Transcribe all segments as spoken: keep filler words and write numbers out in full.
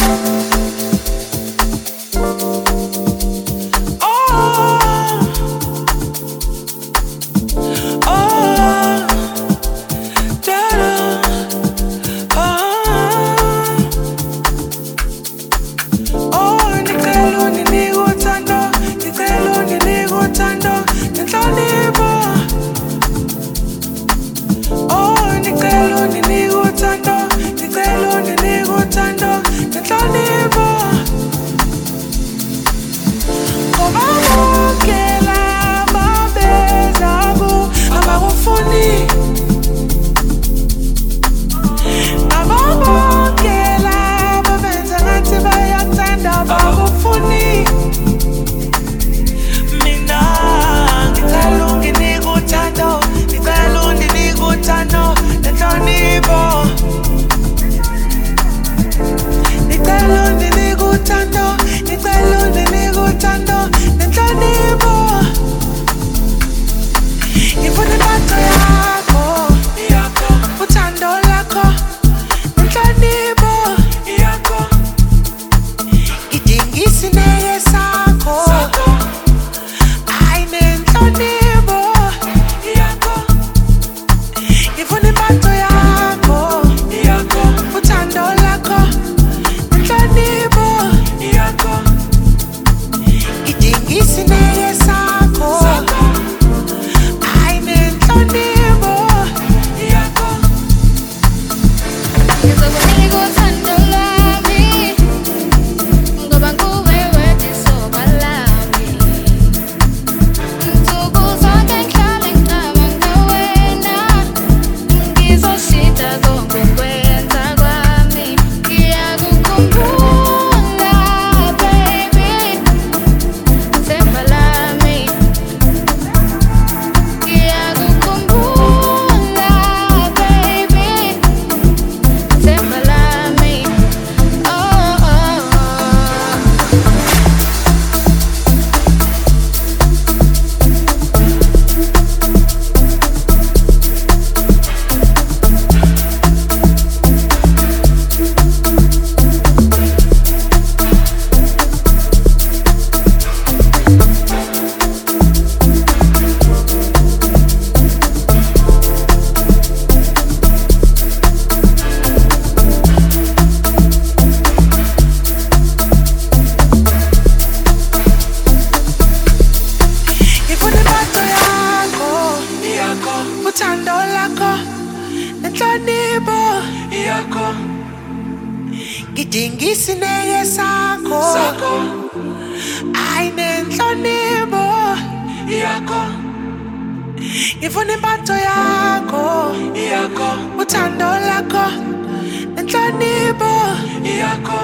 Ngidingisine sakho sakho ayinenhlonipho yakho ngifuna impatho yakho yakho uthando lakho nenhlonipho yakho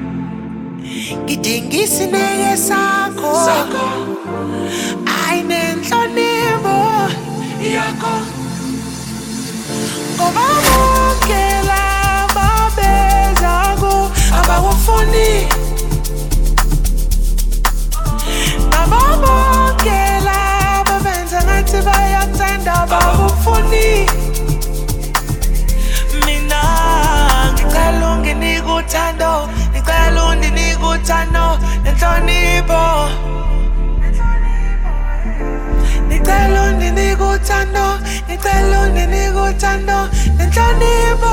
ngidingisine sakho sakho ayinenhlonipho yakho ngoba bonke laba bezaku abawufuni nabo bonke laba benza ngathi bayakuthanda abawufuni mina ngicela unginike uthando ngicela unginike uthando nenhlonipho ngicela unginike uthando ngicela unginike uthando nenhlonipho.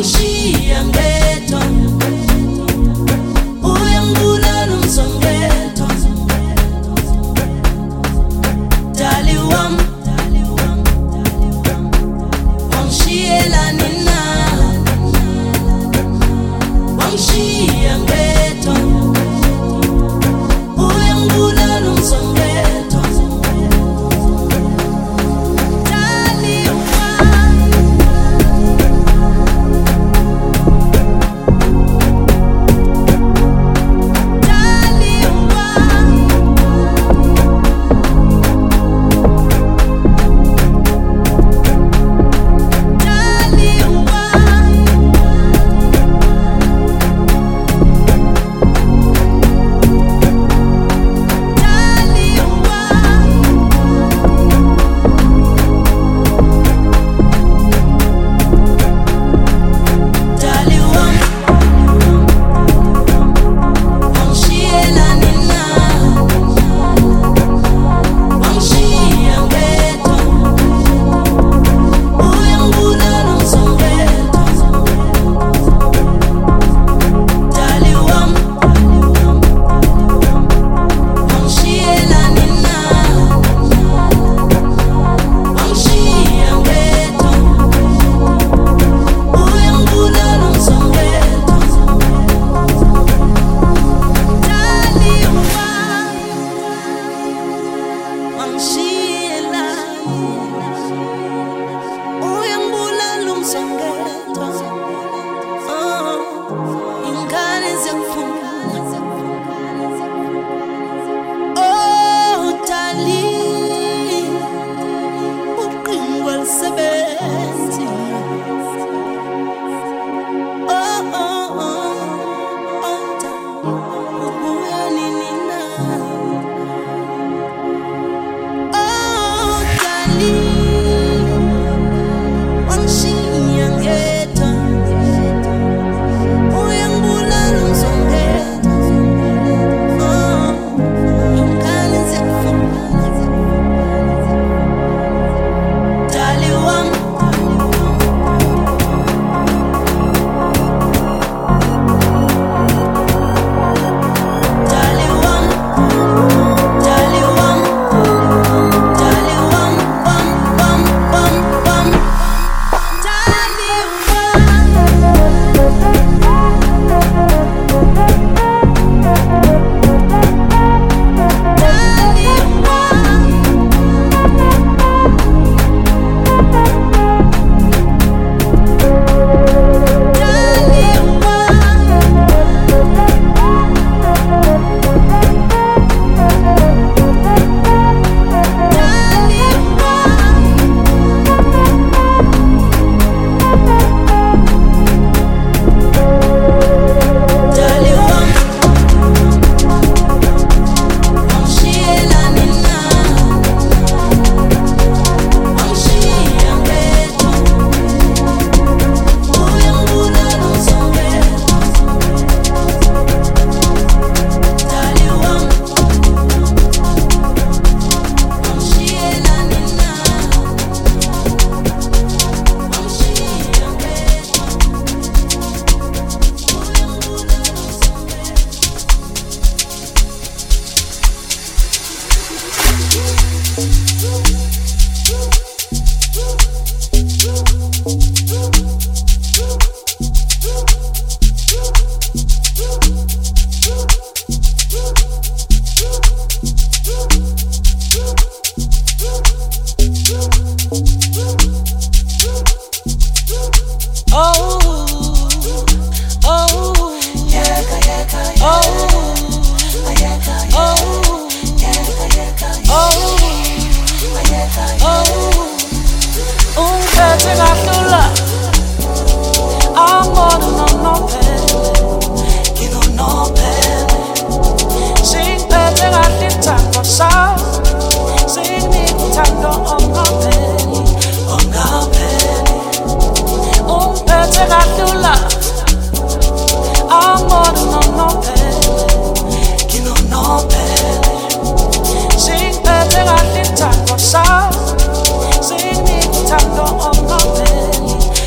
Sing me tango on my belly.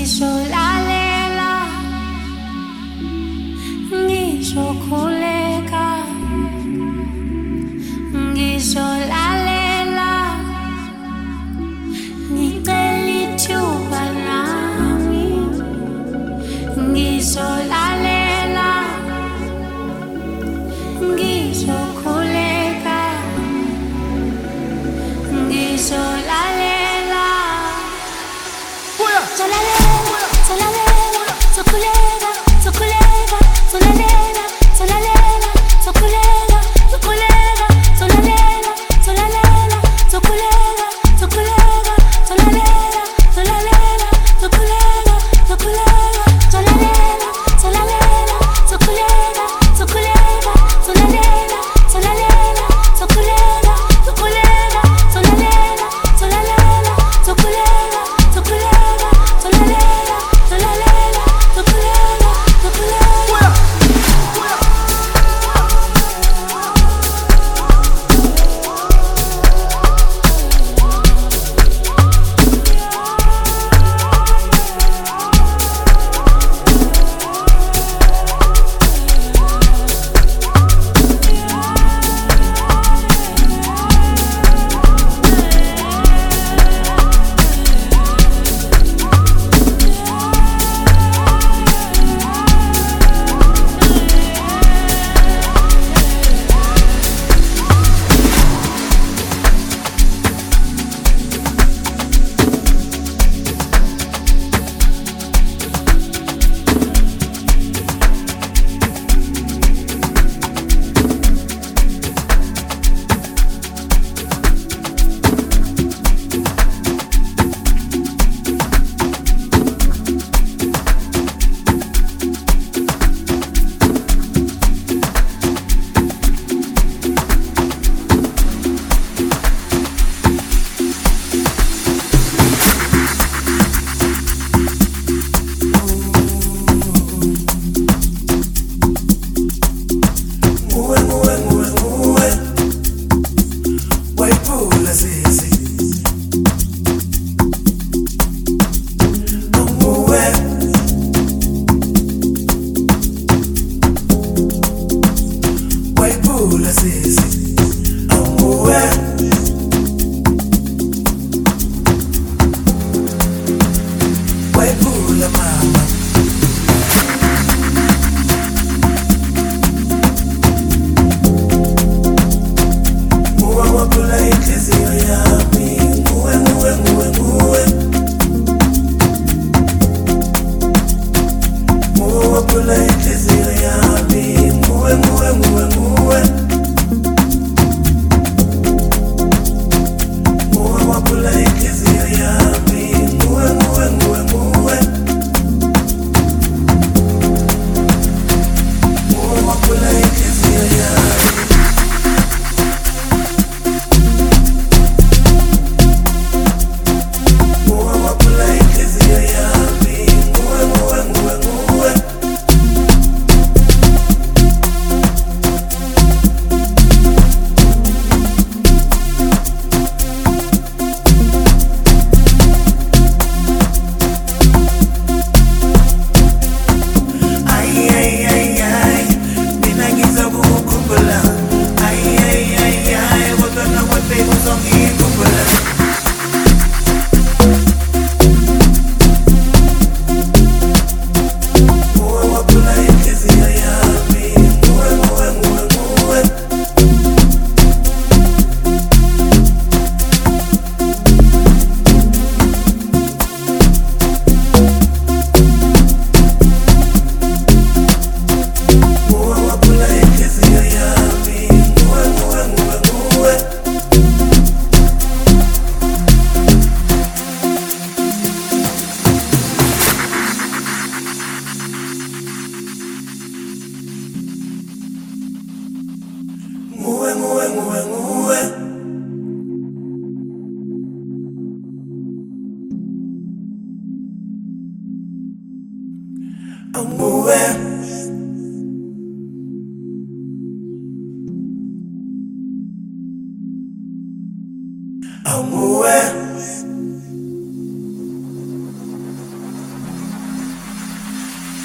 ngisho lalela ngisho khuleka ngisho lalela ngicela ithuba nami ngisho lalela ngisho khuleka ngisho lalela solalela solalela sokulega sokulega solalela solalela sokulega sokulega solalela solalela sokulega sokulega solalela solalela sokulega sokulega solalela solalela sokulega sokulega solalela solalela sokulega sokulega solalela solalela sokulega sokulega solalela solalela sokulega sokulega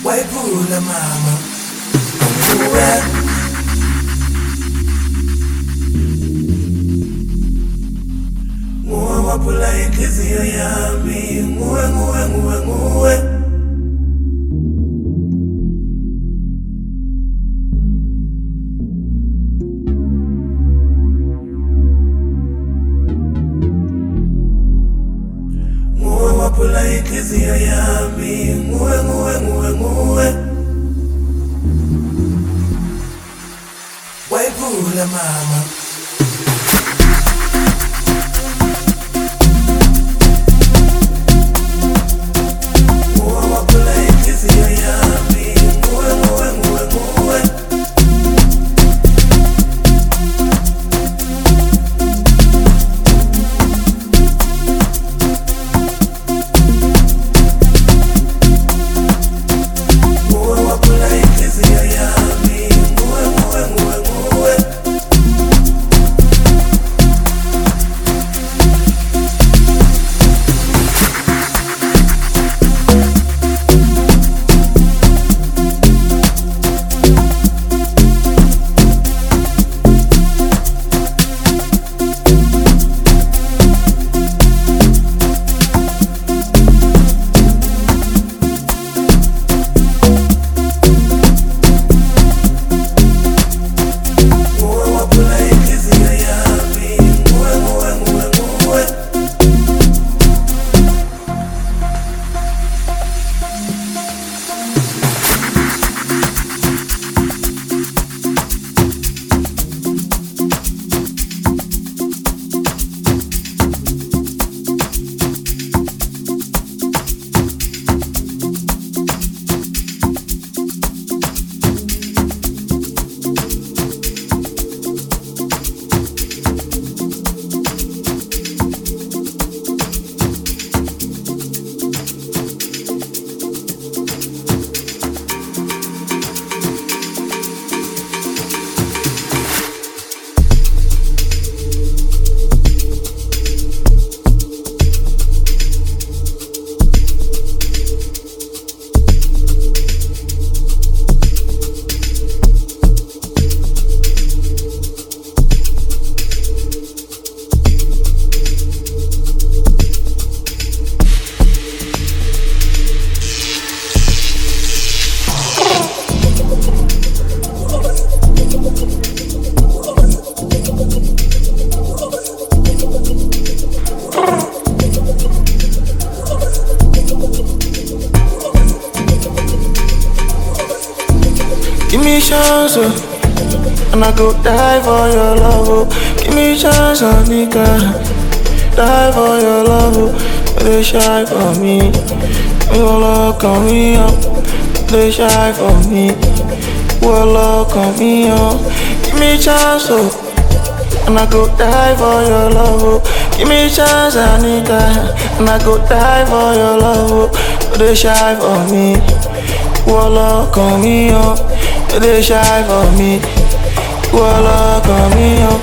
Waipula mama nguwe nguwe wapula inhliziyo yami nguwe nguwe nguwe nguwe nguwe wapula inhliziyo yami nguwe nguwe nguwe nguwe waipula mama chance, oh, and I go die for your love, oh. Give me chance, oh, nigga. Die for your love, oh. They shy for me. You look on me, oh. They shy for me. You look on me, oh. Give me chance, oh, and I go die for your love, oh. Give me chance, I need that, and I go die for your love, oh. They shy for me. Walla call me up, they shy for me. Walla call me up.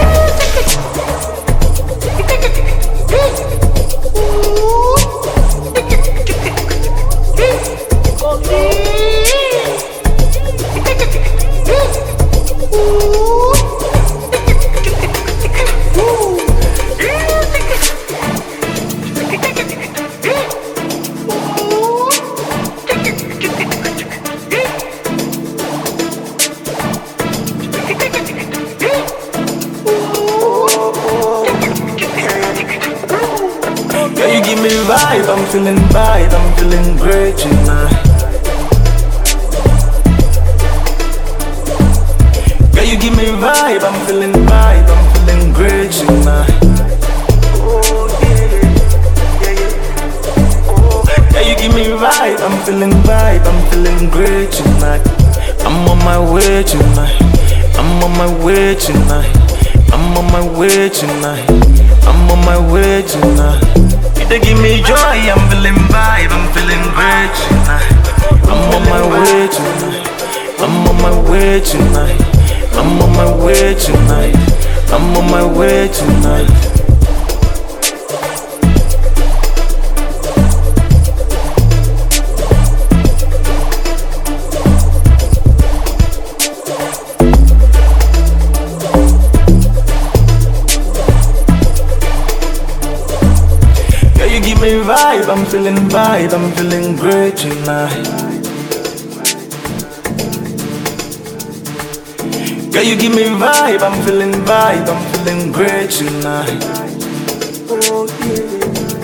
I'm feeling vibe, I'm feeling great tonight. Girl, you give me vibe, I'm feeling vibe, I'm feeling great tonight. Oh yeah, yeah, yeah. Oh, girl, you give me vibe, I'm feeling vibe, I'm feeling great tonight. I'm on my way tonight. I'm on my way tonight. I'm on my way tonight. I'm on my way tonight. They give me joy, I'm feeling vibe, I'm feeling great tonight. I'm on my way tonight. I'm on my way tonight. I'm on my way tonight. I'm on my way tonight. I'm feeling vibe, I'm feeling great tonight. Girl, you give me vibe, I'm feeling vibe, I'm feeling great tonight. Oh yeah.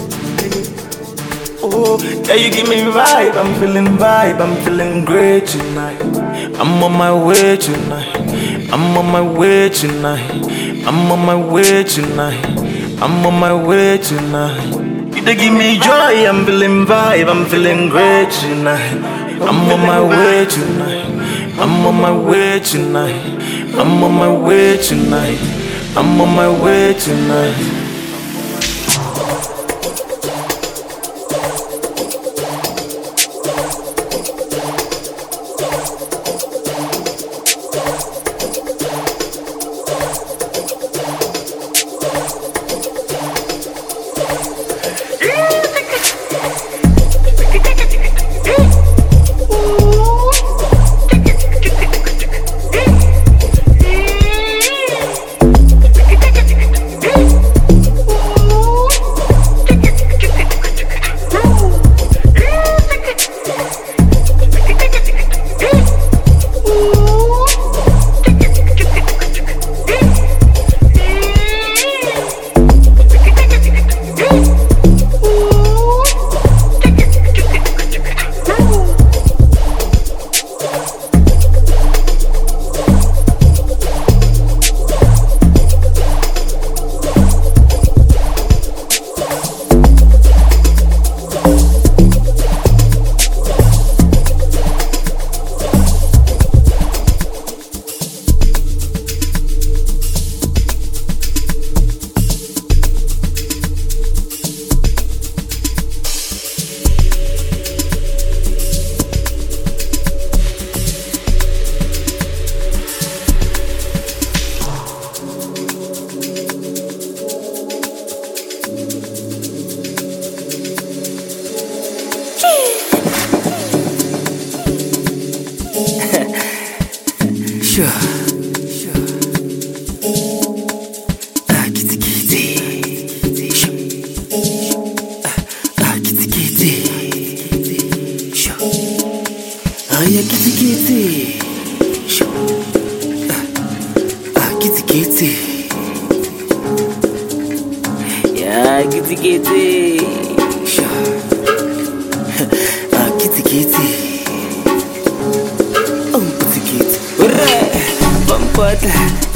Oh, yeah, you give me vibe, I'm feeling vibe, I'm feeling great tonight. I'm on my way tonight. I'm on my way tonight. I'm on my way tonight. I'm on my way tonight. You dey give me joy, I'm feeling vibe, I'm feeling great tonight. I'm on my way tonight. I'm on my way tonight. I'm on my way tonight. I'm on my way tonight. Sure. Sure. Ah, kitty kitty. Sure. Ah, kitty kitty. Sure. Ah, yeah, kitty kitty. Sure. Ah, kitty kitty. Yeah, kitty kitty. Sure. Ah, kitty kitty. Bumpatla,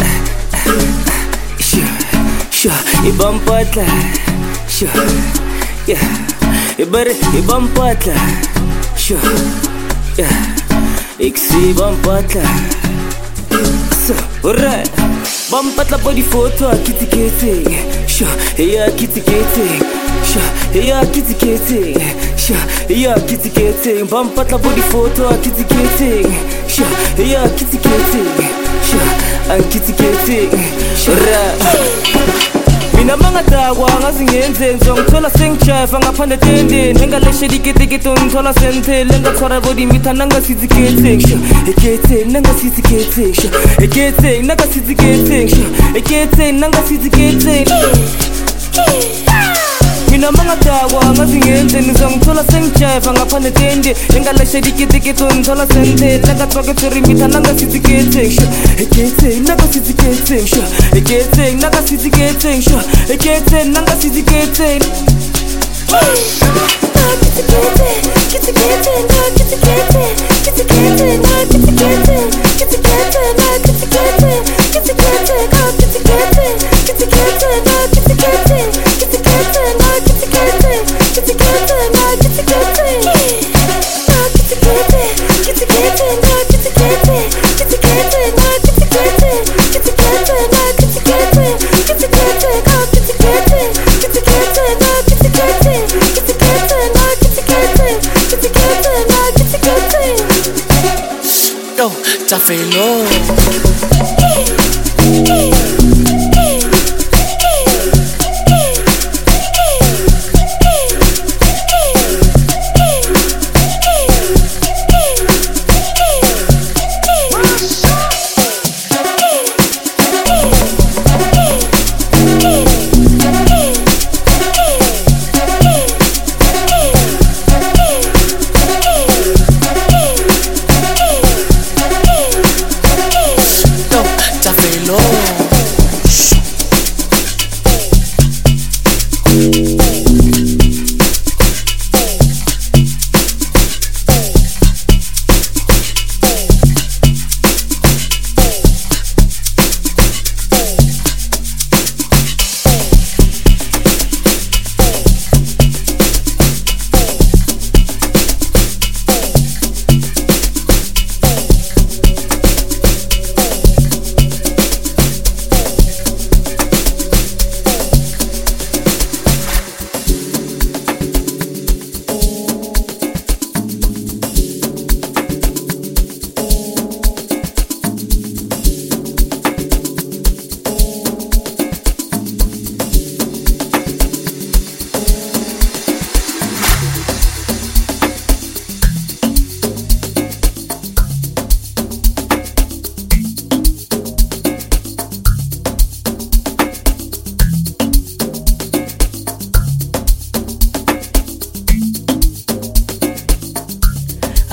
sure, sure, i bumpatla, sure, yeah, i bare, i bumpatla, sure, yeah, ik zie bumpatla, so, alright, bumpatla body photo, kitty kitty, sure, yeah, kitty kitty, sure, yeah, kitty kitty, sure, yeah, kitty kitty, bumpatla body photo, kitty kitty, sure, yeah, kitty kitty. Ang kitty-kitty, shura. Mina mga tawa ngazingenze ngizongithola sengijayiva ngaphandle tendeni engaleshe dikiti-kiti ungithola senthele engathwara body mitha nangasiziketheng sho eketheng nangasiziketheng sho eketheng nangasiziketheng sho eketheng nangasiziketheng Mina mga tawa ngazingenze ngizongithola sengijayiva ngaphandle tendeni engaleshe dikiti-kiti ungithola senthele engathwara body mitha nangasiziketheng sho eketheng nangasiziketheng sho eketheng nangasiziketheng sho eketheng nangasiziketheng Tafelo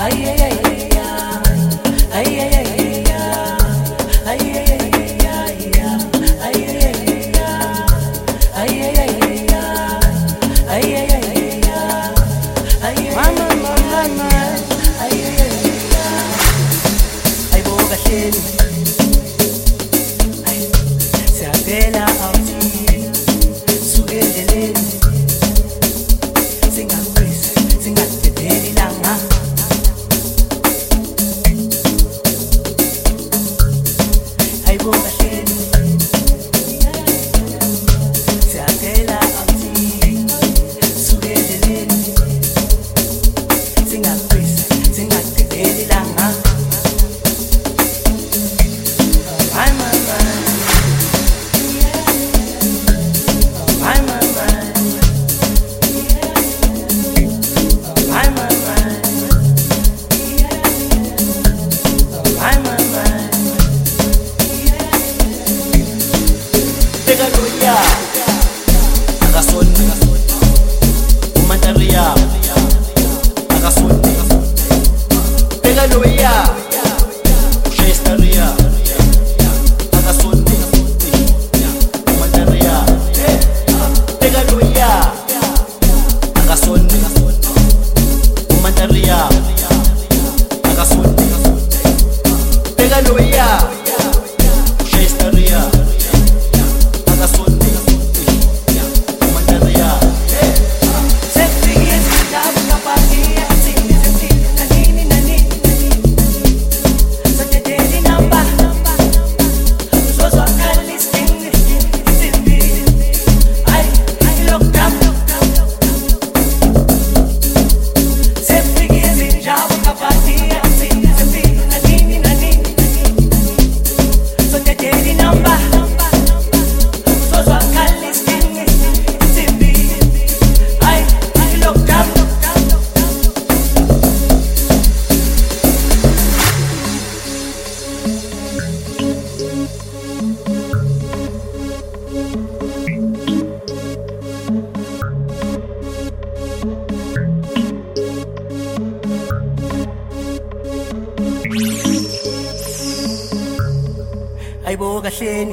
Ayibo kahleni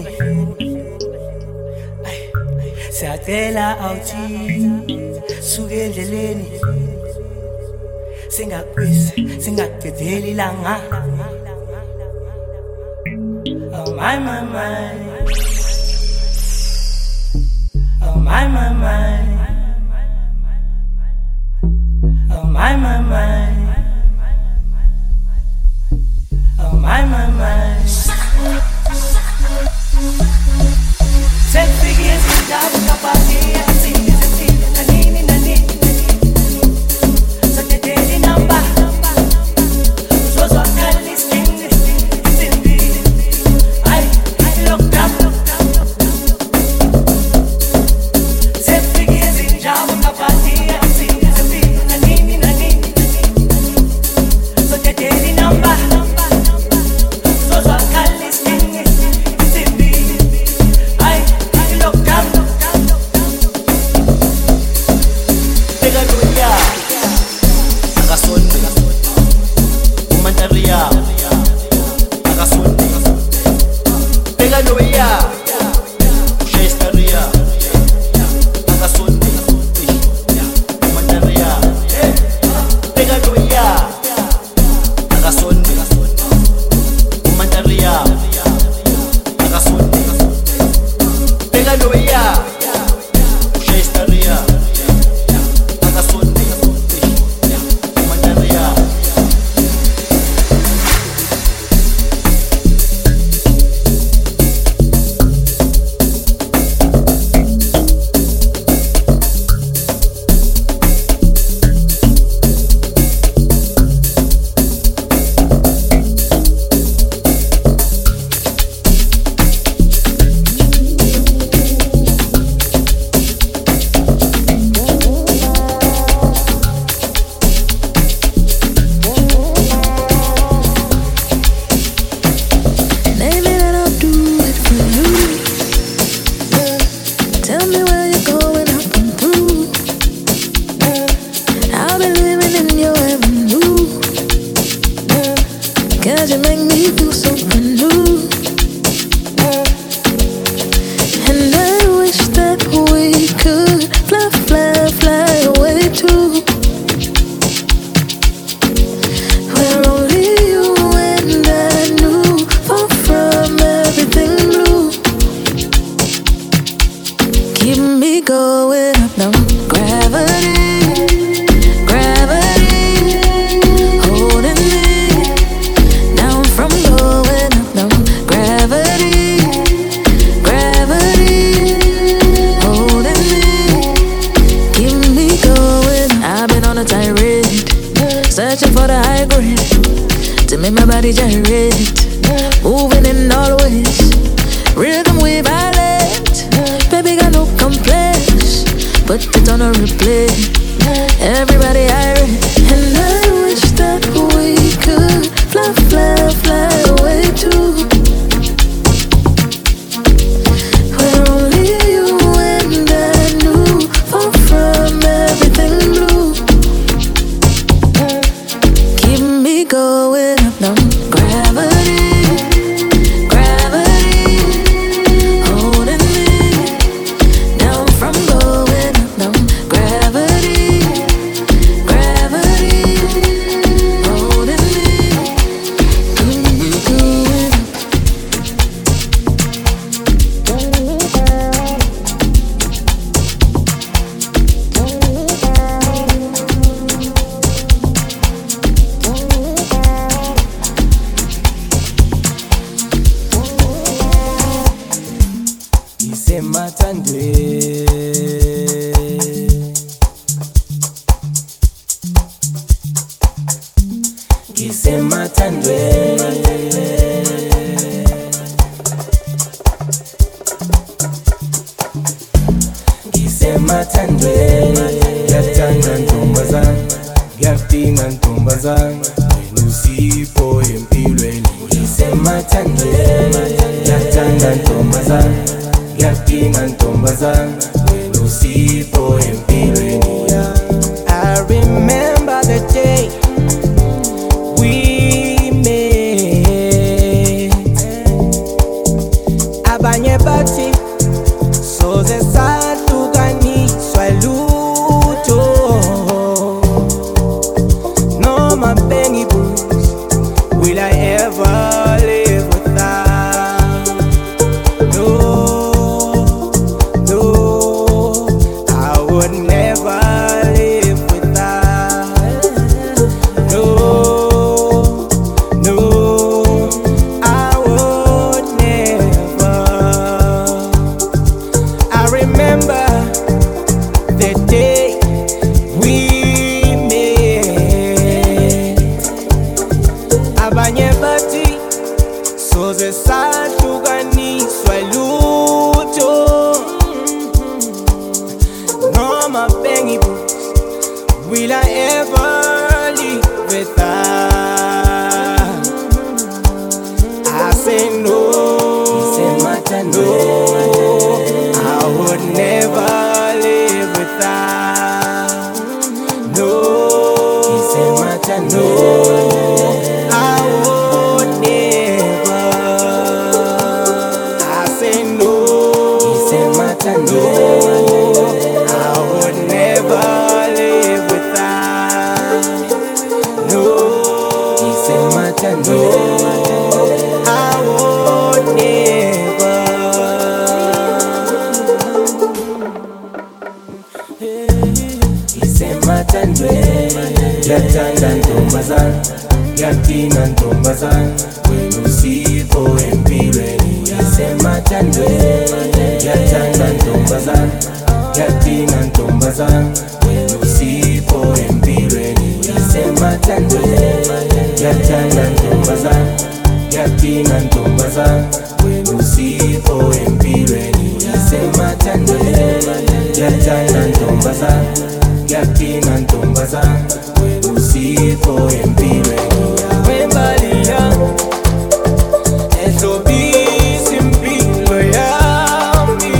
siyacela awuthi suke endleleni singakwisi singaqedeli langa. Oh my my my, oh my my my, oh my my my, oh my my my. Sempre que esse diabo capadia assim, assim, nanini, nanini, só te dele namba, só só calis king, simbi, ai, ai, look up. Sempre que esse diabo capadia assim, assim, nanini, nanini, Cause you make me feel so new. And I wish that we could fly, fly, fly away too. Where only you and I knew, far from everything blue. Keep me going up now, gravity, gravity, holding me down from going up now, gravity, gravity, holding me, keep me going. I've been on a tirade, searching for the high grade to make my body gyrate, moving in all ways, rhythm we violate. Baby got no complaints, put it on a replay. Everybody irate, and I wish that we could fly, fly, fly away too. Where only you and I knew, far from everything blue. Keep me going up now, gravity, gravity, holding me down from going up now, gravity, gravity, holding me, keep me going up. Isemathandwe Isemathandwe Isemathandwe Yathanda ntombazana Yadinga ntombazana Usipho empilweni Isemathandwe Yathanda ntombazana Yadinga ntombazana Usipho empilweni. I remember the day we met. Abanye bathi soze sahlukaniswa lutho, noma bengibuza will I ever live without? No, no, I would never live without. No, no, I would never. I remember the day we met. Abanye bathi soze sahlukaniswa lutho, noma bengibuza will I ever live without? I say no, no, I would never live without. No, no, I would never. I say no, no, I would never live without. No, no, I would never. Isemathandwe Yathanda ntombazana Yadinga ntombazana Usipho empilweni. Isemathandwe Yathanda ntombazana Yadinga ntombazana Usipho empilweni. Isemathandwe Yathanda ntombazana Yadinga ntombazana Usipho empilweni. Isemathandwe Yathanda ntombazana Yadinga ntombazana Usipho empilweni. Wembali yami ehlobisa impilo yami.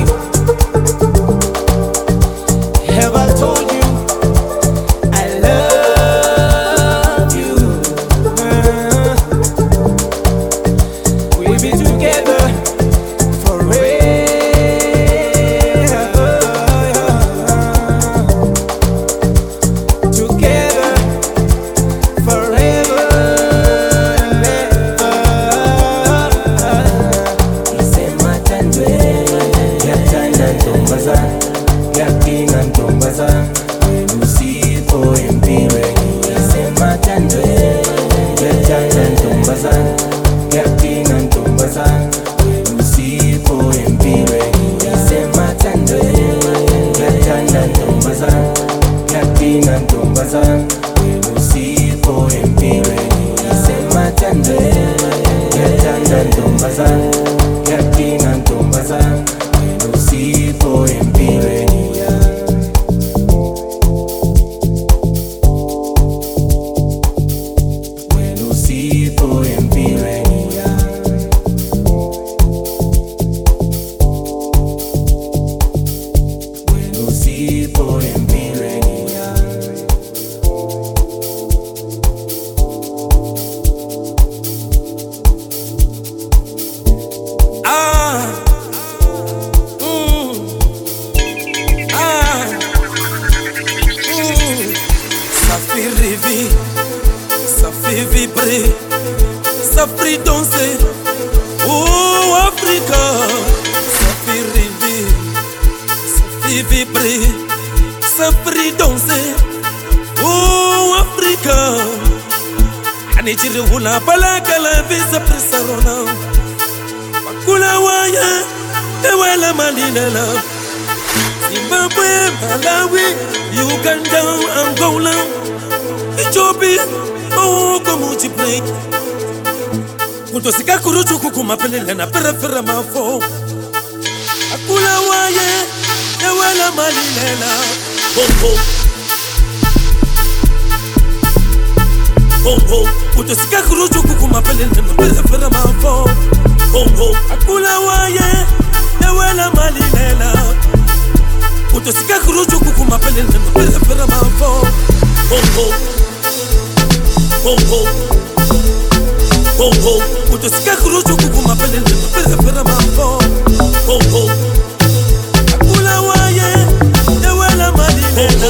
Have I told you I love you? Uh, fait vibrer, ça fait danser. Oh Africa, ça fait rêver, ça fait vibrer, ça fait danser. Oh Africa, anichiri hula balaka la visa presarona. Makula waya, ewela malinela. Zimbabwe, Malawi, Uganda, Angola, Ethiopia, oh como te play. Kuto sika kuruchu kukuma pelele na perefera mafo. Akula waye, ewela malinela. Bongo, bongo. Kuto sika kuruchu kukuma pelele na perefera mafo. Bongo, akula waye, ewela malinela. Kuto sika kuruchu kukuma pelele na perefera mafo. Bongo, bongo. Bongo, kuto sika kuruchu kukuma pelele na perefera mafo. Bongo, akula waye, ewela malinela.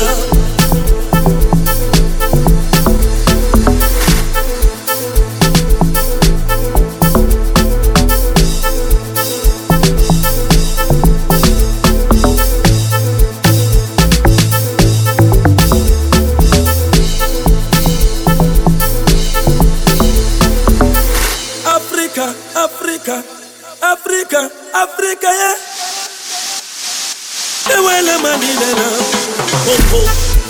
Africa, Africa, Africa, yeah. Ewela malinela. Bongo,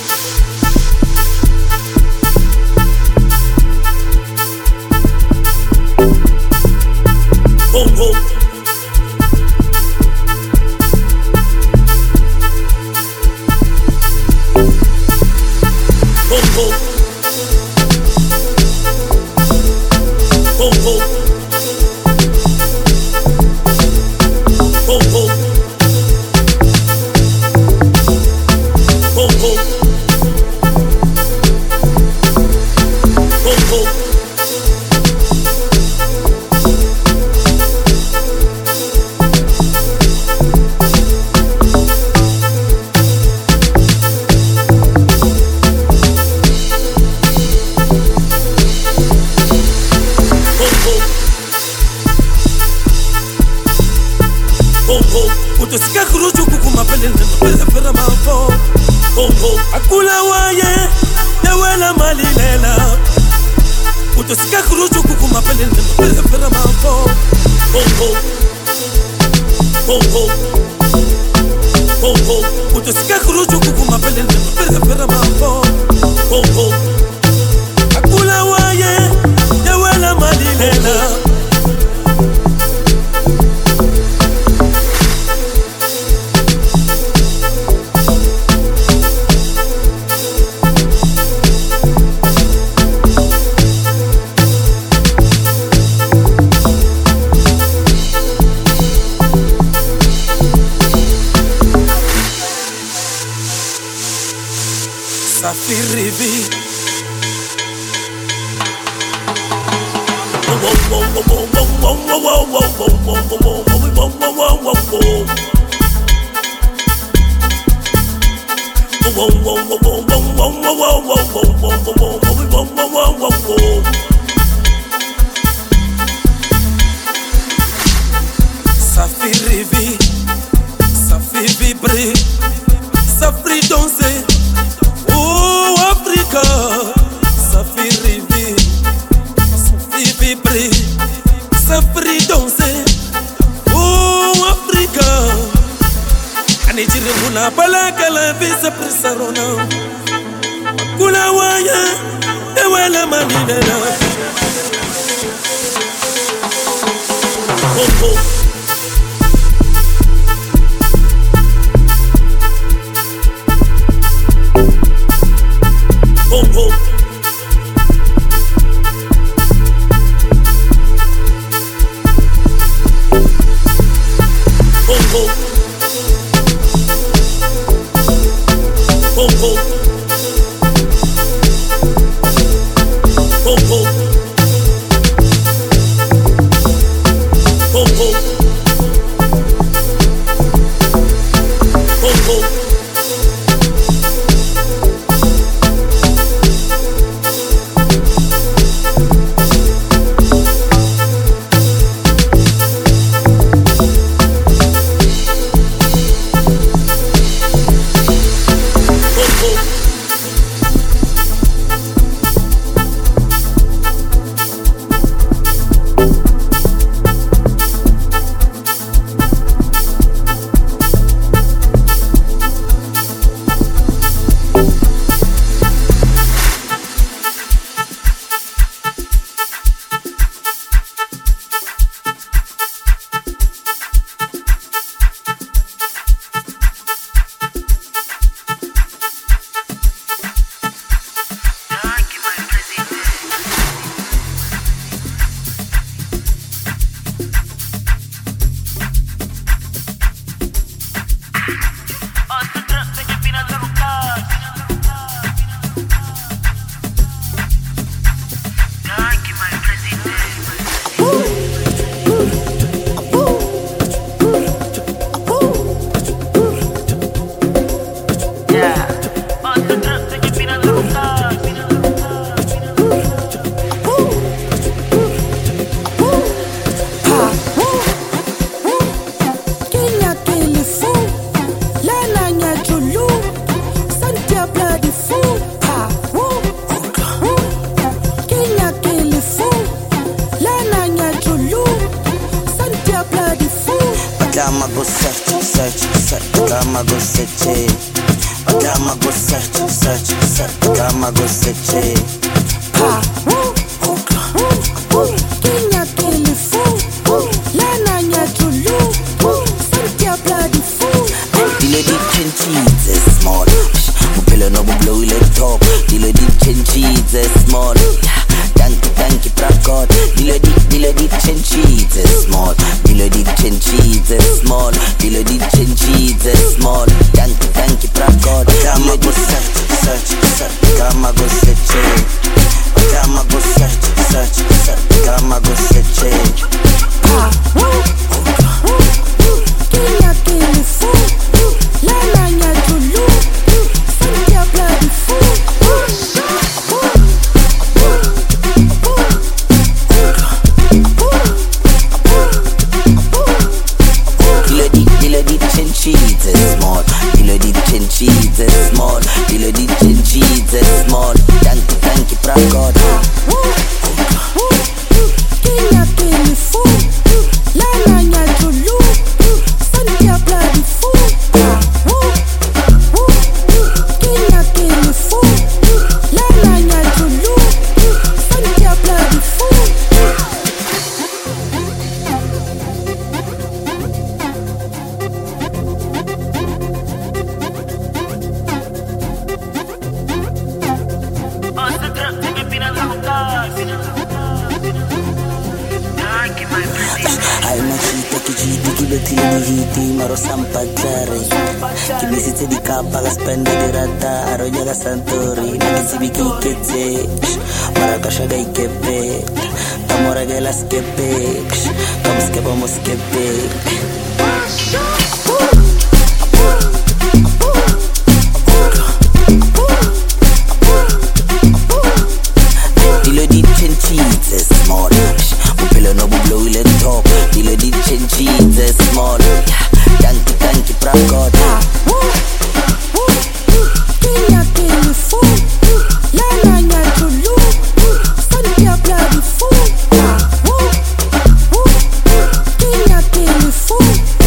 bongo. Bongo, bongo. Bongo, bongo, bongo. Bongo, kuto sika kuruchu kukuma pelele na perefera mafo. Bongo, akula waye, ewela malinela. Kuto sika kuruchu kukuma pelele na perefera mafo. Bongo, bongo, bongo. Kuto sika kuruchu kukuma pelele na perefera mafo. Bongo, akula waye, ewela malinela. Ça fait rêver. Ça fait rêver, ça fait vibrer, ça fait danser. Oh Africa, ça fait rêver, ça fait vibrer, ça fait danser. Oh Africa, anichiri hula balaka la visa presarona. Makula waya, ewela malinela. Bongo, bongo, bongo, bongo, bongo, bongo, bongo. Dama go search, search, search. Dama go search. Dama go search, search, search. Dama go search. Ah, Kenya telephone, Lana Nyatulu, Cynthia bloody fool. Dile di cheese small. Upelo no blow ile top. Dile di cheese small. Danke, danke, prakot. Dile di, dile di cheese small. Dile di cheese small. Dile di cheese small. Danke, danke, prakot. Dama go search, search, search. Dama go search. Dama go search, search, search. Dama go search. Ah, Kenya telephone, Lana Nyatulu, Cynthia bloody fool. Dile di, dile di cheese small. Dile di cheese small. Dile di cheese small. Danke, danke, prakot. Kenya telephone, Lana Nyatulu, Cynthia bloody fool. Kenya telephone, Lana Nyatulu, Cynthia bloody fool. Hai macita che giti chi le tiri hiti maro sampazzare chi mi si di capa la spende di rata a rogna la santori ma che si bichi che ze mara kasha gai che pe tamora che la skepe come skepamo skepe. Dile di cheese small. Upelo no blow ile top. Dile di cheese small. Danke, danke, prakot. Kenya telephone, Lana Nyatulu, Cynthia bloody fool. Kenya telephone,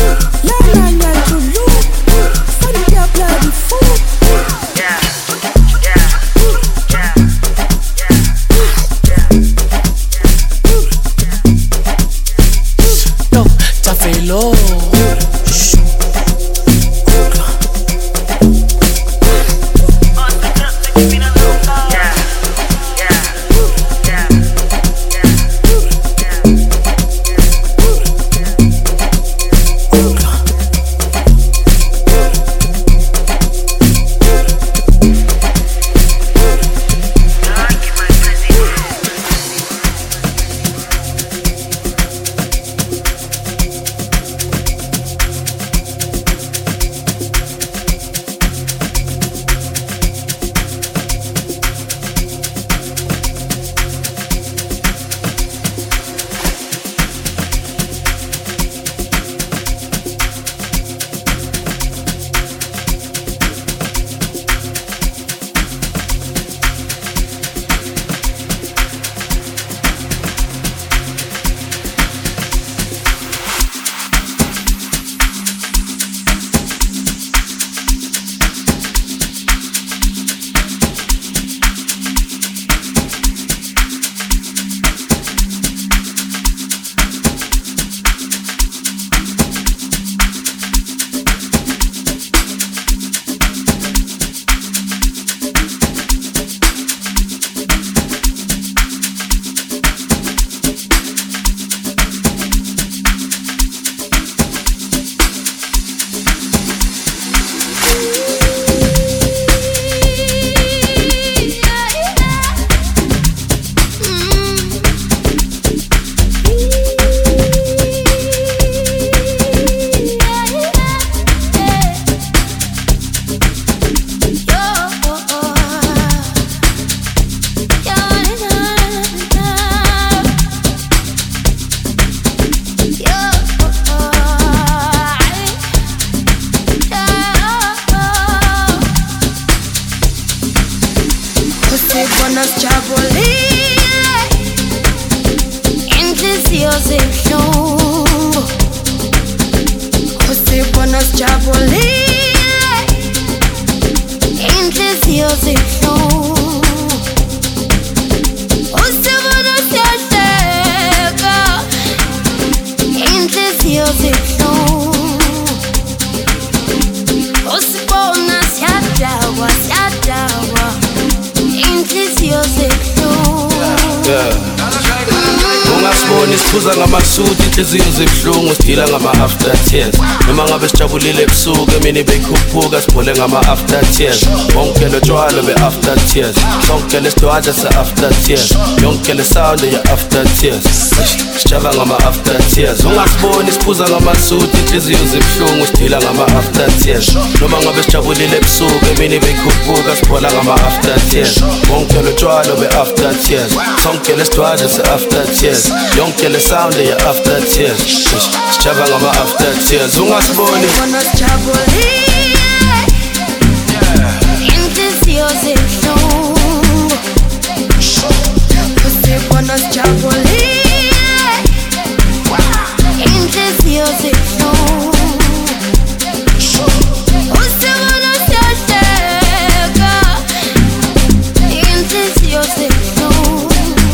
Yeah. Ungasiboni siphuza ngamasuti inhliziyo zibuhlungu sidila ngama-after tears noma ngabe sijabulile ebusuku emini beyikhuphuka sibhole ngama-after tears bonke lo tshwalo be-after tears sonke lesidwadla se-after tears yonke le sound ye-after tears sijaba ngama-after tears ungasiboni siphuza ngamasuti inhliziyo zibuhlungu sidila ngama-after tears noma ngabe sijabulile ebusuku emini beyikhuphuka sibhola ngama-after tears bonke lo tshwalo be-after tears sonke lesidwadla se-after tears yonke le sound ye-after tears sijaba ngama-after tears ungasiboni Bona sijabulile inhliziyo zibuhlungu usibona sijabulile inhliziyo zibuhlungu usibona siyahleka inhliziyo zibuhlungu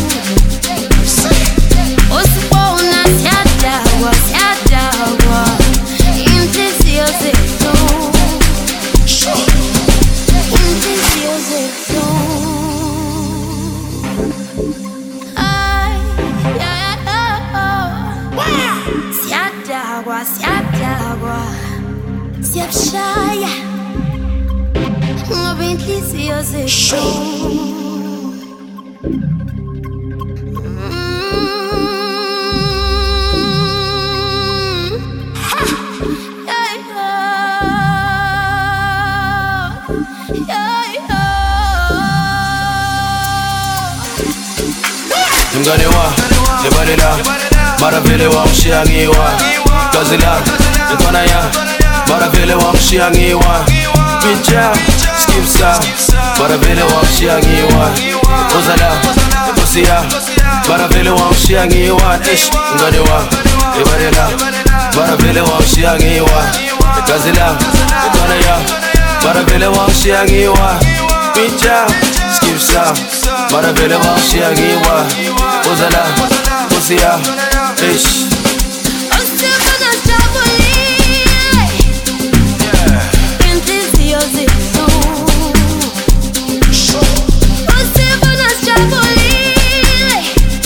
usibona siyadakwa siyadakwa inhliziyo zibuhlungu inhliziyo zibuhlungu ay siyadakwa siyadakwa siyabushaya ngoba inhliziyo zibuhlungu Mngane wa, lebale la mara vele wamshiya ngiwa gazi la, intwana ya mara vele wamshiya ngiwa Pincha, skipsa mara vele wamshiya ngiwa Ozala, Osia mara vele wamshiya ngiwa Ish, mngane wa, lebale la mara vele wamshiya ngiwa gazi la, intwana ya mara vele wamshiya ngiwa Pincha, skipsa mara vele wamshiya ngiwa Ozala, Osia, Ish usibona sijabulile inhliziyo zibuhlungu usibona sijabulile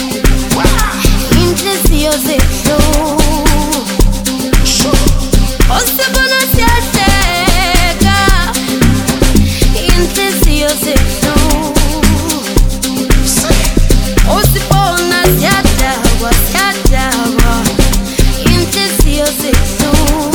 inhliziyo zibuhlungu usibona siyahleka inhliziyo zibuhlungu usibona siyadakwa siyadakwa inhliziyo zibuhlungu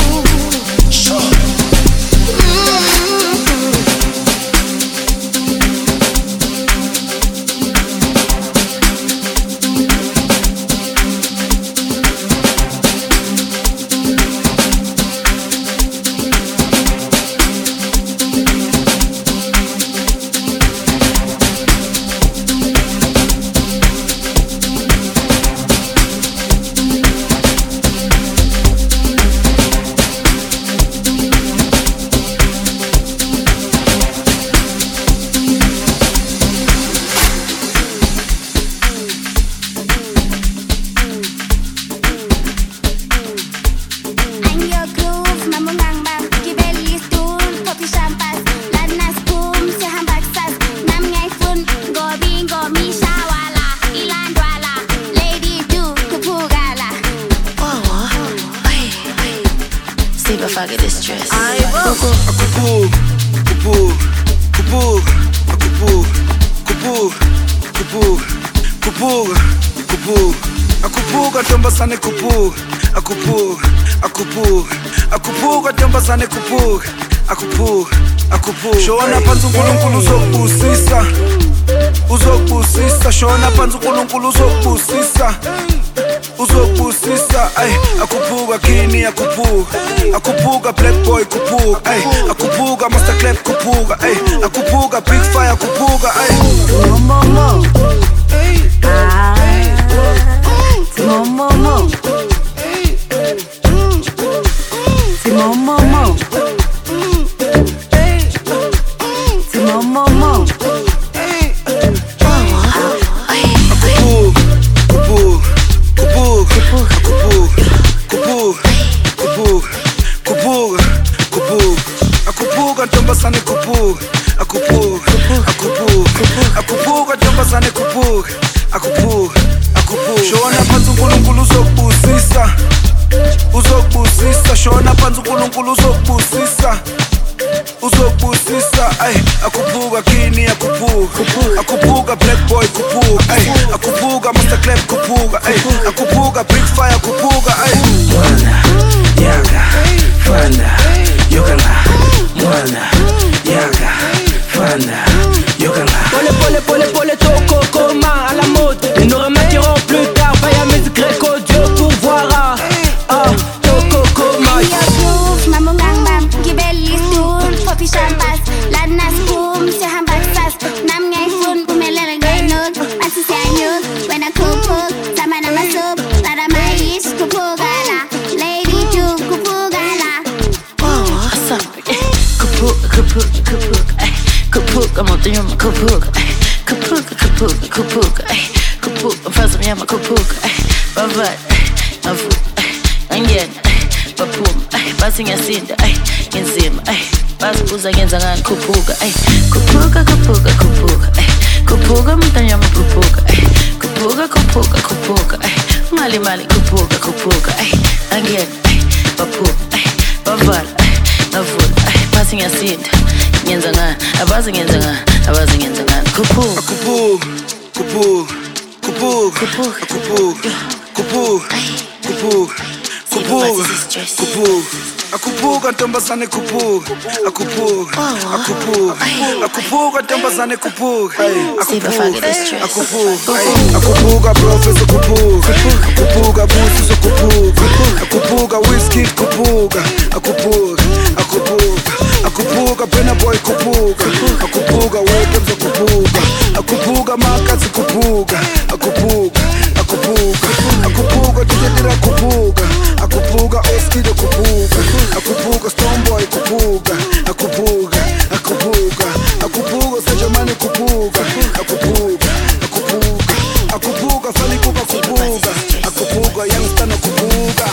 Fuck it, this dress. Akupur, kupur, kupur, akupur, kupur, kupur, kupur, kupur, akupur, atombasane kupur, akupur, akupur, akupur, atombasane kupur, akupur, akupur. Shona phansi uNkulunkulu uzokubusisa, uzokubusisa. Shona phansi uNkulunkulu uzokubusisa. Uzokubusisa, ay, akuphuka kini akuphuka, akuphuka black boy kuphuka, ay, akuphuka master clap kuphuka, ay, akuphuka big fire kuphuka, ay. Momo, ah, Momo, Momo, Momo, Momo. Ntombazane kuphuka, akuphuka, akuphuka, akuphuka ntombazane kuphuka, akuphuka akuphuka shona phansi uNkulunkulu uzokubusisa uzokubusisa shona phansi uNkulunkulu uzokubusisa uzokubusisa ay akuphuka kini akuphuka akuphuka black boy kuphuka ay akuphuka master clap kuphuka ay akuphuka big fire kuphuka ay mwana yaga fanda yokanga mwana yaga fanda yokanga Pole pole pole pole toko coma à la mode. Ils nous remettront plus tard. Vaya musique gréco, Dieu pourvoira. Ah, toko coma. Mamungang bam, gibeli stool, popi champas, lanas boom, se hambak fast, nam ngay fun, umelele ngay nut, masi sanyut, when I cook, sama na masuk, lara mais, kupugala, lady ju, kupugala. Oh, sorry. Kapuk, kapuk, kapuk, ay. Kapuk, I'm out there, I'm a kapuk, ay. Kapuk, kapuk, kapuk, ay. Kapuk, I'm fast, I'm a kapuk, ay. Bavat, ay. Avu, ay. Angyen, ay. Bapum, ay. Passing a cinda, ay. Inzim, ay. Baspuza ngenza ngani kupuka, ay. Kupuka, kupuka, kupuka, ay. Kupuka, mtanya makupuka, ay. Kupuka, kupuka, kupuka, ay. Mali, mali, kupuka, kupuka, ay. Angyen, ay. Bapum, ay. Bavat, ay. Avul, ay. Passing a cinda. Ngenza ngani, abazi ngenza ngani, abazi ngenza ngani. Kupuka, kupuka kupuka kupuka kupuka kupuka kupuka kupuka kupuka akupuka ntombazane kupuka akupuka akupuka akupuka ntombazane kupuka akupuka akupuka akupuka professor kupuka akupuka busiso kupuka akupuka whiskey kupuka akupuka akupuka akupuka pena boy kupuka akupuka weapons kupuka akupuka makazi kupuka akupuka akupuka akupuka tijendera kupuka akupuka oskido kupuka akupuka stomboy kupuka akupuka akupuka akupuka sajamani kupuka akupuka akupuka akupuka falikuka kupuka akupuka youngstana kupuka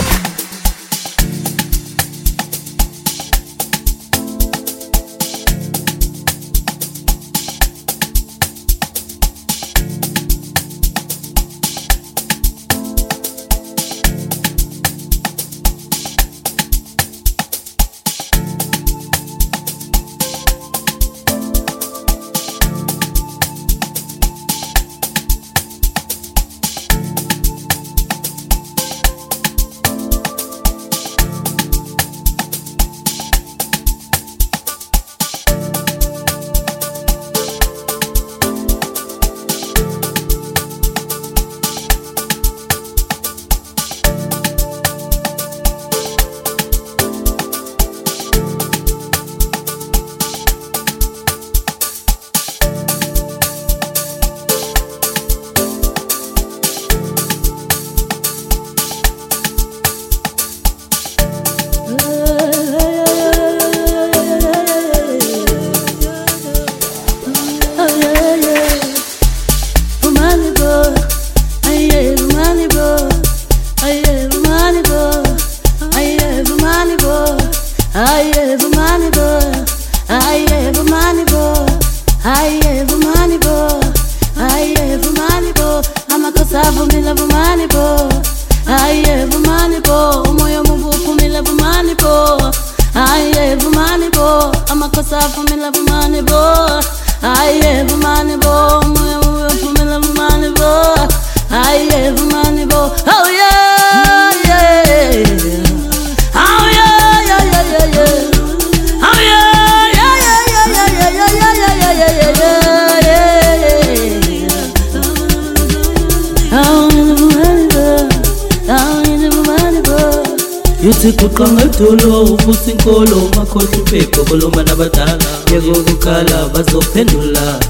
Yuthi kuqanga idolo ubusa inkolo makhohle impepho kolomba nabadala yeko kukhala bazophendula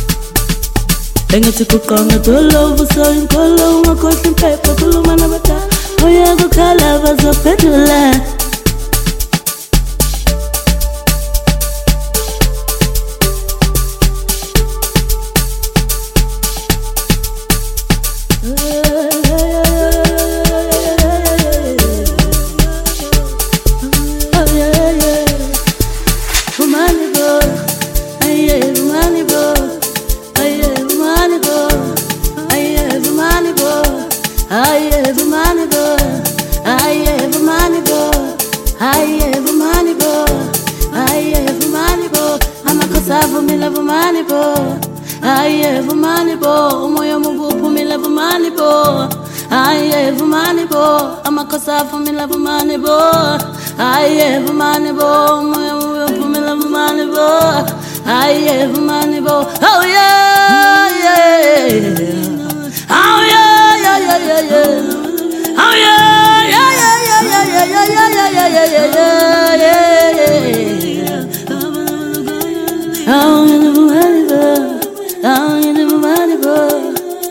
Engithi kuqanga idolo ubusa inkolo makhohle impepho kolomba nabadala yeko kukhala bazophendula I I have money boy, I have money boy, I have money boy, I have money boy. Amakosa vumila vumani boy, I have money boy. Umoya mubu vumila vumani boy, I have money boy. Amakosa vumila vumani boy, I have money boy. Umoya mubu vumila vumani boy, I have money boy. Oh yeah, yeah. Oh yeah, yeah, yeah, yeah, yeah. Oh yeah, yeah, yeah, yeah, yeah, yeah, yeah, yeah, yeah, yeah, yeah, yeah, yeah. Oh, you never money, boy. Oh, you never money, boy.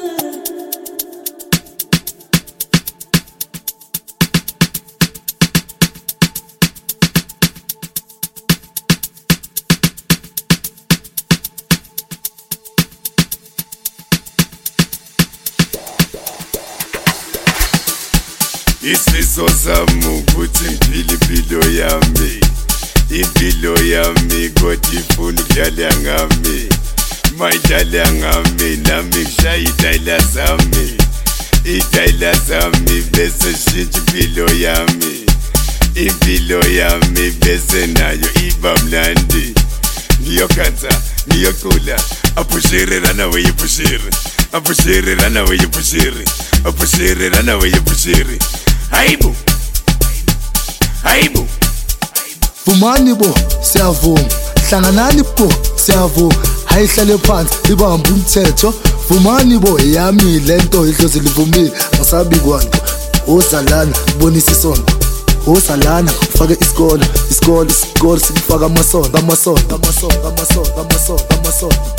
Isiso sami ukuthi ngiphile impilo yami, impilo yami kodwa ifuna ukudlala ngami, mayidlala ngami nami ngishaya idayila zami, idayila zami bese shintsha impilo yami, impilo yami bese nayo iba mnandi. Ngiyokhanza ngiyocula aphushire rana way aphushire, aphushire rana way aphushire, aphushire rana way aphushire. Hayibo, hayibo. Vumani bo, siyavuma. Hlanganani bo, siyavuma. Hayihlale phansi, libambe umthetho. Vumani bo, yami lento idlozi livumile. Asabi kwanto. Ozalana, bonisa isonto. Ozalana, ufake isikole, isikole, isikole sikufaka amasonto, amasonto, amasonto, amasonto, amasonto, amasonto.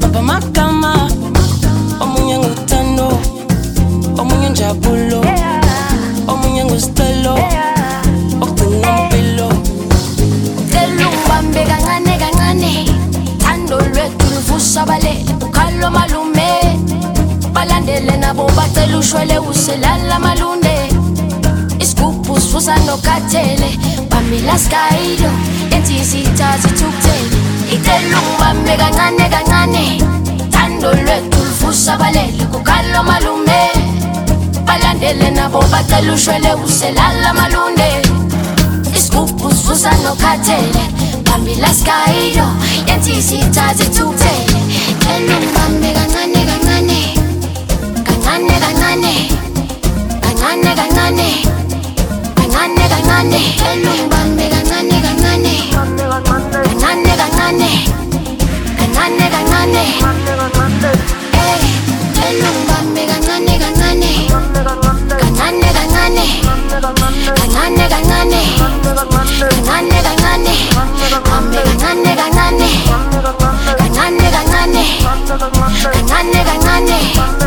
Abamagama, omunye nguthando, omunye njabulo, omunye ngusicelo, ogcina impilo. Telubambe kancane kancane, thando lwethu luvusa balele, ukhalo malume, balandele nabo bacela ushwele uselala malunde. Isigubhu sivusa nokhathele, bamila skayilo, ensizitha zithukuthele. Itelubambe kancane kancane, thando lwethu luvusa balele, ukhalo malume, balandele nabo bacela ushwele uselala malunde. Isigubhu sivusa nokhathele, bamila skayilo, ensizitha zithukuthele. Telubambe kancane kancane, kancane kancane, kancane kancane, kancane kancane. Telubambe kancane kancane, kancane kancane, kancane kancane. Eh, telubambe kancane kancane, kancane kancane, kancane kancane, kancane kancane. Bambe kancane kancane, kancane kancane, kancane kancane.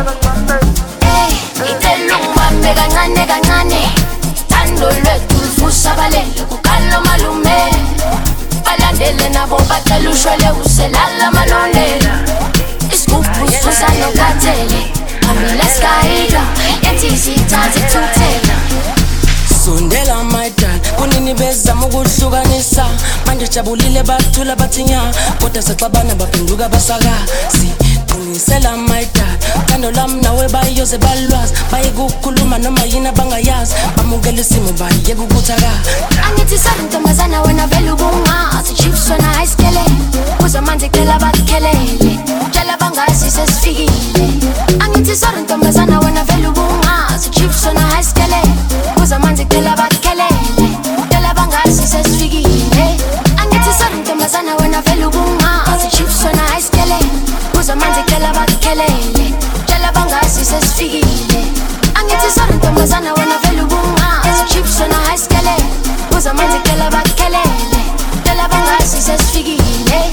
Eh, telubambe kancane kancane, thando lwethu luvusa balele, ukhalo malume, balandele nabo bacela ushwele uselala malonde. Isigubhu sivusa nokhathele, bamila skayilo, ensizitha zithukuthele. Sondela my dad, kunini bezama ukuhlukanisa, manje jabulile bathula bathinya, kodwa sexabana baphenduka basakazi. Qinisela my dad, thando lami nawe bayoze balwazi, bayekukhuluma noma yini abangayazi, bamukela isimo bayeka ukuthaka. Angithi santomazana wena vele ubungazi, chiefs wena ayisikele, uzamanzi cela bakhelele, tshela bangazi sesifikile. Angithi santomazana wena vele ubungazi, chiefs wena ayisikele, uzamanzi cela bakhelele, tshela bangazi sesifikile. Angithi santomazana wena vele ubungazi, chiefs wena ayisikele, uzamanzi cela bakhelele, tshela bangazi sesifikile. Angithi santomazana wena vele ubungazi, chiefs wena ayisikele, uzamanzi cela bakhelele, tshela bangazi sesifikile.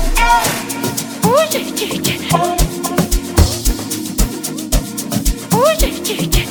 Uje uje uje uje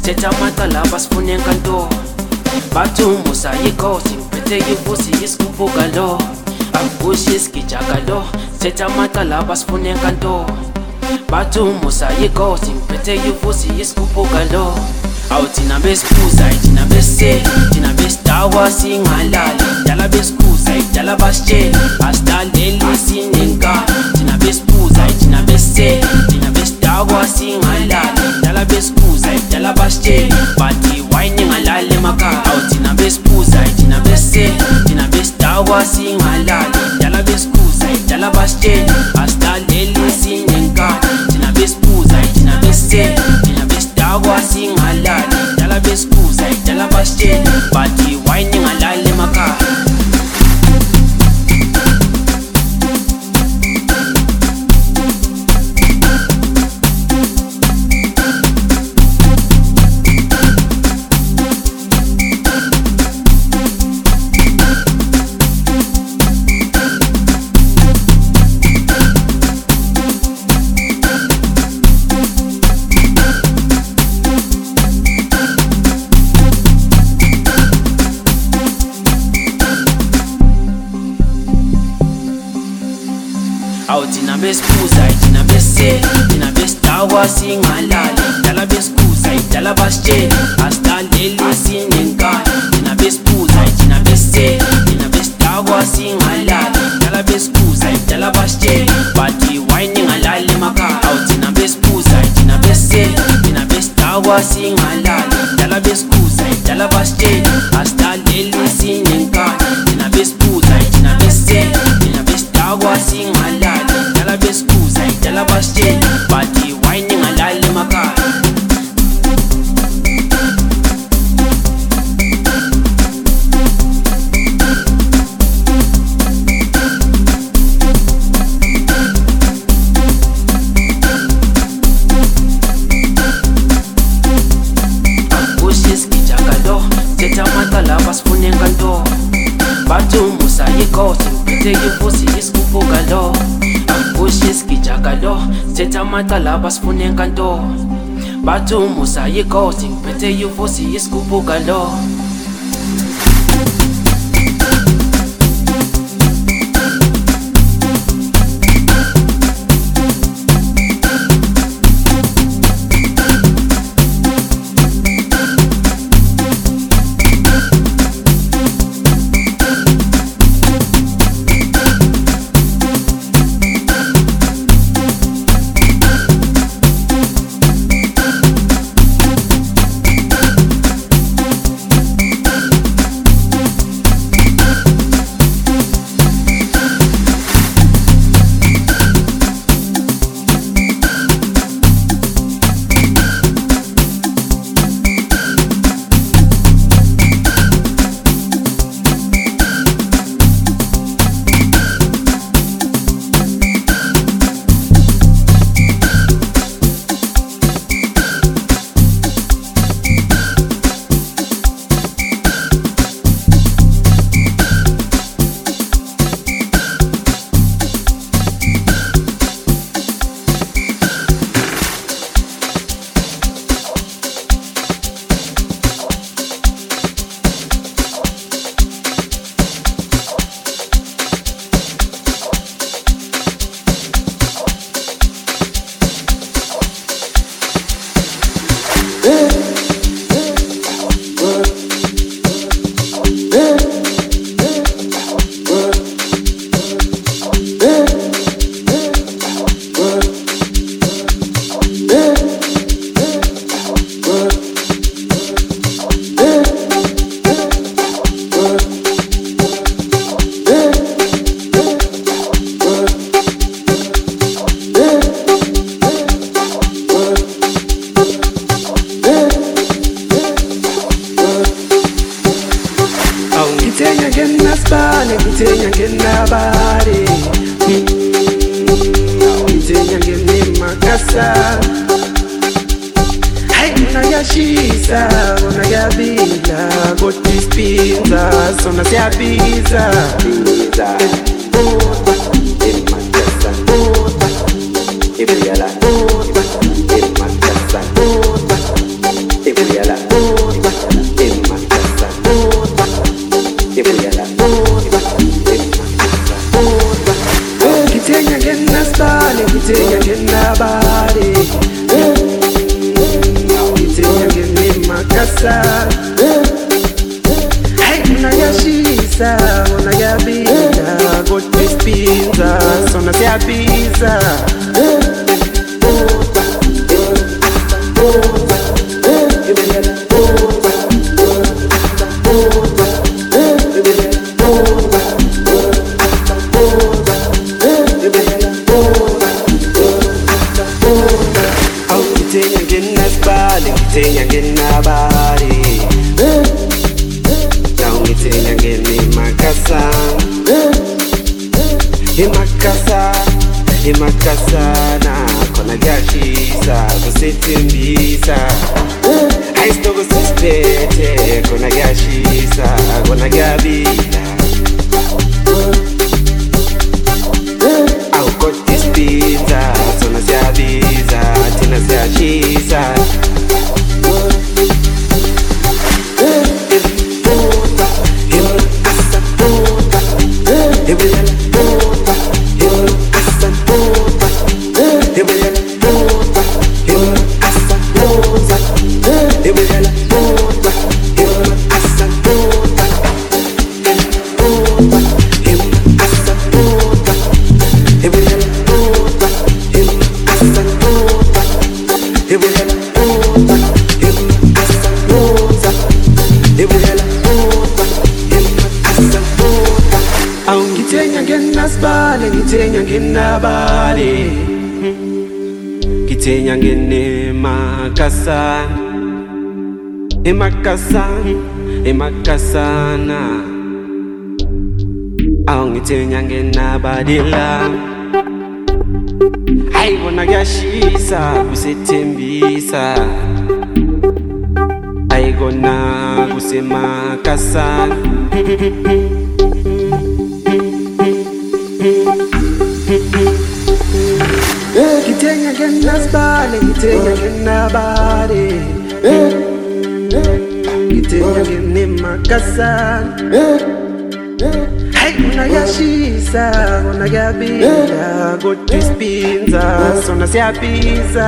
thetha matala basifune enkantolo bathi umusa yikhosi ngiphethe ivusi isikhuphuka lo akukusho isigijaka lo thetha matala basifune enkantolo bathi umusa yikhosi ngiphethe ivusi isikhuphuka lo awu thina besiphuza thina bese thina besitawa singalali dala besikhuza idala basitshela asilaleli sinenkani thina besiphuza thina bese thina besitawa singalali dala besikhuza idala basitshela bathi wine ngalali emakhaya awu thina besiphuza thina bese thina besitawa singalali dala besikhuza idala basitshela asilaleli sinenkani thina besiphuza thina bese thina besitawa singalali dala besikhuza idala basitshela bathi wine ngalali emakhaya awu thina besiphuza thina bese thina besitawa singalali dala besikhuza idala basitshela asilaleli sinenkani thina besiphuza thina bese thina besitawa singalali dala besikhuza idala basitshela bathi wine ngalali emakhaya awu thina besiphuza thina bese thina besitawa singalali dala besikhuza idala basitshela asilaleli sinenkani thina besiphuza thina bese thina besitawa singalali dala besikhuza idala basitshela bathi wine ngalali emakhaya thetha matala basifune enkantolo bathi umusa yikhosi ngiphethe ivusi isikhuphuka lo akukusho isigijaka lo thetha matala basifune enkantolo bathi umusa yikhosi ngiphethe ivusi isikhuphuka lo If Imakasana kona gyashisa kusitimbisa aisitoko sisipete kona gyashisa kona gyabila awukoti spinza zona siyabiza thina siyashisa Ngitenya nginabali Ngitenya nginemakasana Emakasana Emakasana Awu ngitenya nginabadila Hayi bona kuyashisa kusethembisa Hayi kona kusemakasana Ngitenya nginasibale, ngitenya nginabale Ngitenya nginemakasana Hayi kona kuyashisa, kona kuyabila Kodwa isipinza, sona siyabiza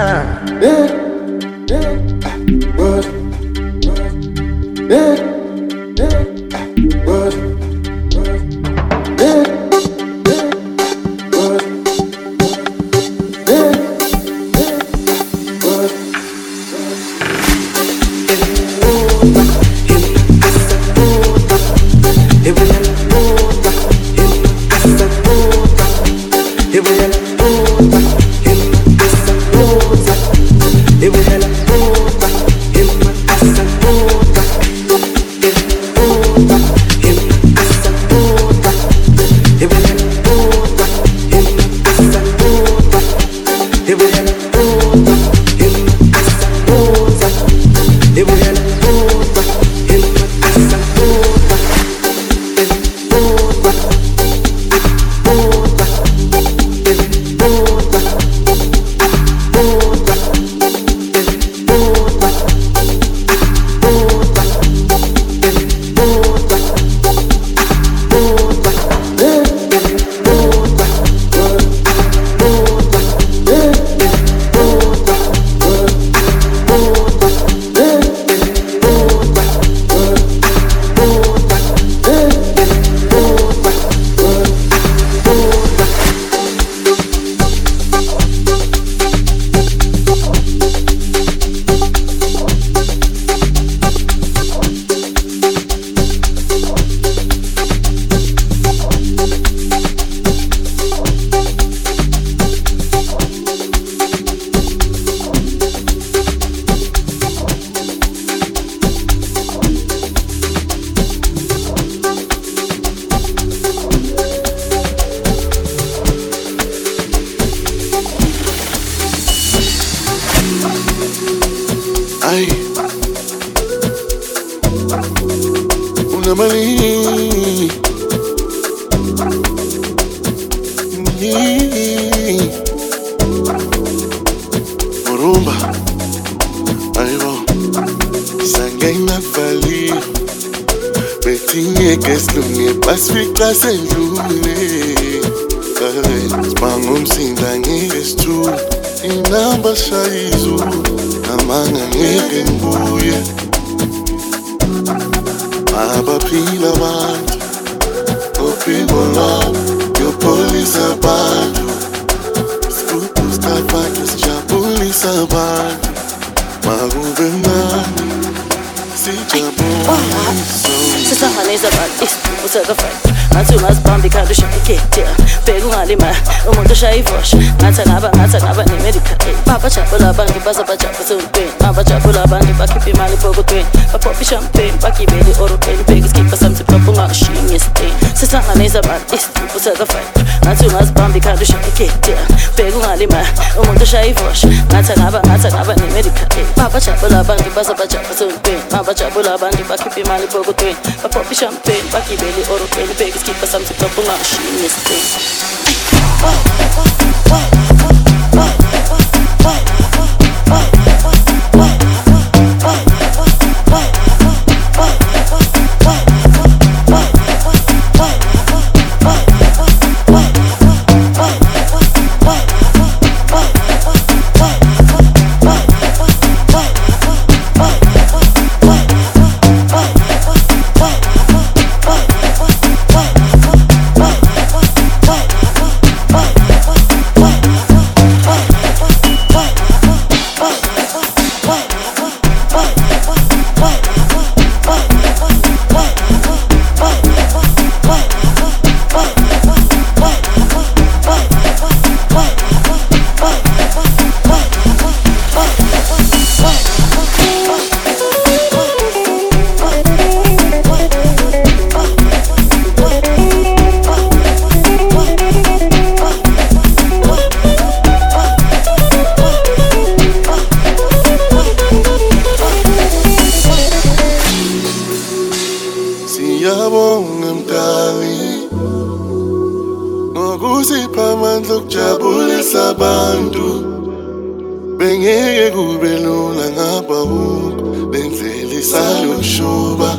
Ay, una mani, Morumba, ay bo, sangay na vali, betinye keslunye pasfikla senjule, ay, spangum sindangi estu, inamba shaizu. Amanga ngeke ngibuye abaphila abantu ophiko labo yopholisa abantu Sikutu stafake sijabulisa abantu makube mnandi sijabule sonke. Sihlanganisa abantu isipho sakafana ngathi ungazibamba ikhanda ushaya ikhethi bheka ungalima umuntu ushaya ivosha ngathi angaba ngathi angaba nemedical aid babajabula abantu bazabajabula sontweni babajabula abantu bakhipha imali epokotweni baphopha ishampeni bagibele orokeni bheka isikipha sami siphopha ungashiyi ngesiteni. Sihlanganisa abantu isipho sakafana ngathi ungazibamba ikhanda ushaya ikhethi bheka ungalima umuntu ushaya ivosha ngathi angaba ngathi angaba nemedical aid babajabula abantu bazabajabula sontweni babajabula abantu bakhipha imali epokotweni baphopha ishampeni bagibele orokeni bheka isikipha sami siphopha ungashiyi ngesiteni. Siyabonga mdali ngokusipha amandla okujabulisa abantu bengeke kube lula ngapha ukho lendlela isalushuba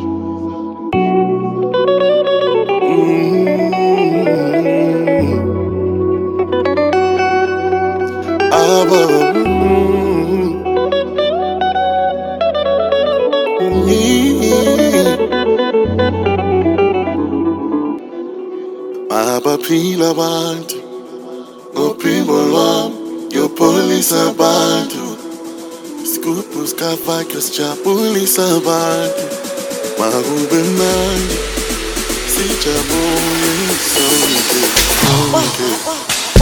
aba abaphila abantu ngophimbo lwami yopholisa abantu sigubhu sikafakhe sijabulisa abantu makube mnandi sijabule sonke sonke.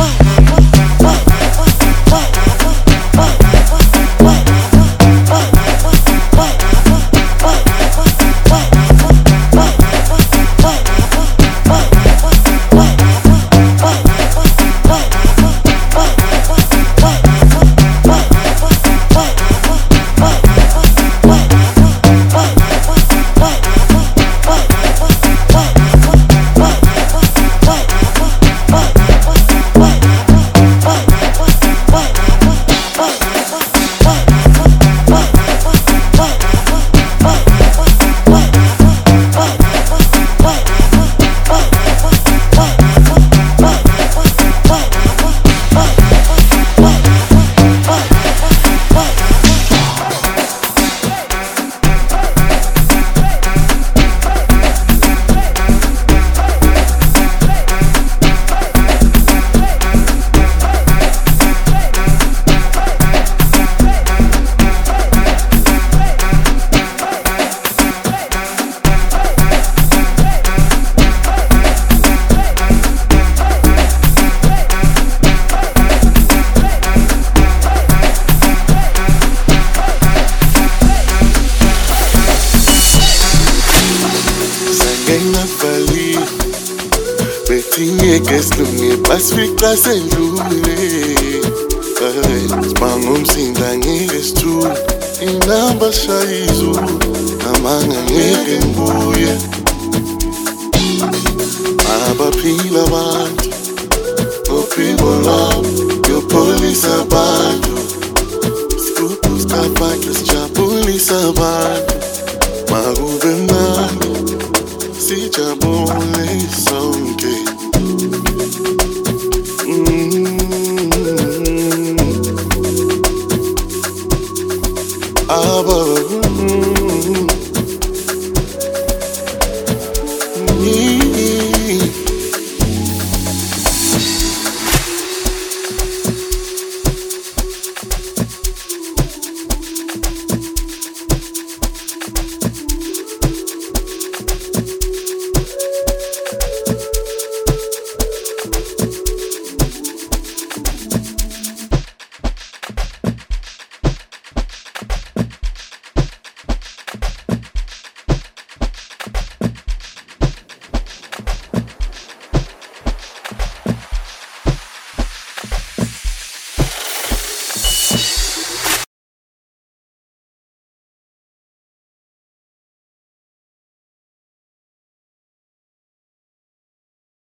Basifika sendlule sibanga umsinda ngeke sithule inamba shayizo amanga ngeke ngibuye abaphila abantu ngophimbo lwami yopholisa abantu sigubhu sikafakhe sijabulisa abantu makube mnandi sijabule sonke. Aba